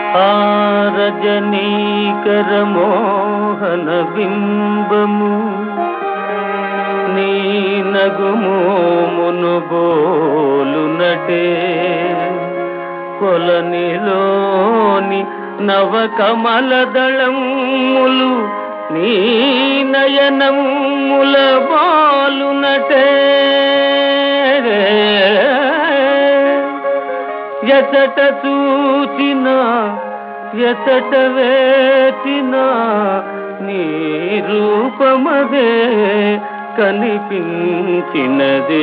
ఆ రజనీకర మోహన బింబము నీ నగుమోమును బోలునటే కొలనిలోని నవకమలదళములు నీ నయనముల బాలునటే ఎచట చూచినా ఎచట వేచినా నీ రూపమదే కనిపించినదే.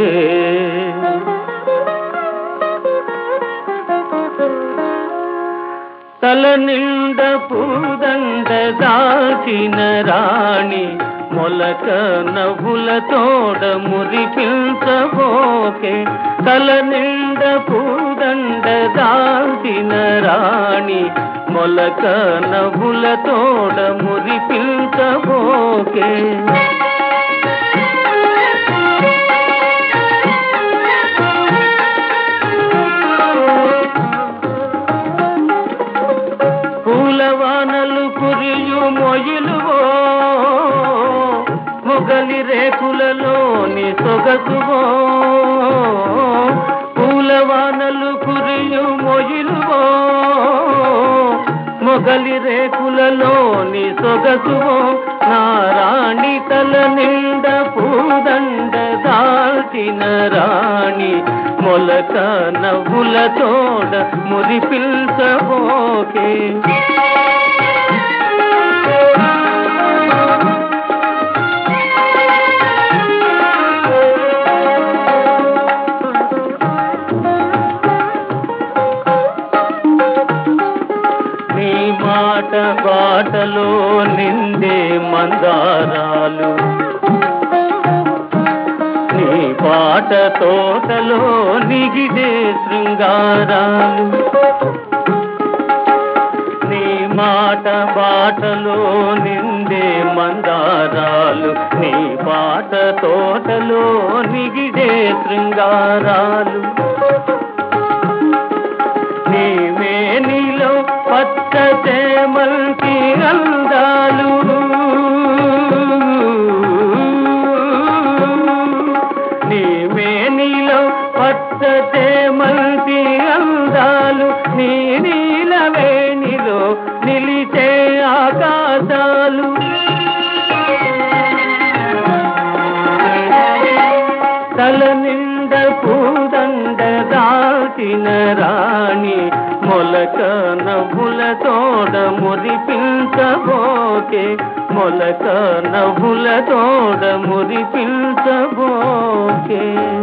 తల నిండ పూదండ దాచిన రాణి మొలక నవ్వుల తోడ మురిపించబోకే. తల నిండ పూదండ దాచిన రాణి మొలక నవ్వుల తోడ మురిపించబోకే. పూలవానలు కురియు మొయిలువో మొగలి రేకులలోని సొగసువో. పూలవానలు కురియు మొయిలువో మొగలి రేకులలోని సొగసువో. నారాణి తల నిండ పూదండ దాల్చిన రాణి మొలక నవ్వుల తోడ మురిపించబోకే. నీ మాట బాటలో నిండే మందారాలు నీ పాట తోటలో నిగిడే శృంగారాలు. నీ మాట బాటలో నిండే మందారాలు నీ పాట తోటలో నిగిడే శృంగారాలు. నీ మేనిలో పచ్చ చేమంతి అందాలు నీ మేనిలో పచ్చ చేమంతి అందాలు. నీ నీల వేణిలో నిలిచే ఆకాశాలు. తల నిండ పూదండ దాచిన రాణి మొలక నవ్వుల తోడ మురిపించబోకే. మొలక నవ్వుల తోడ మురిపించబోకే.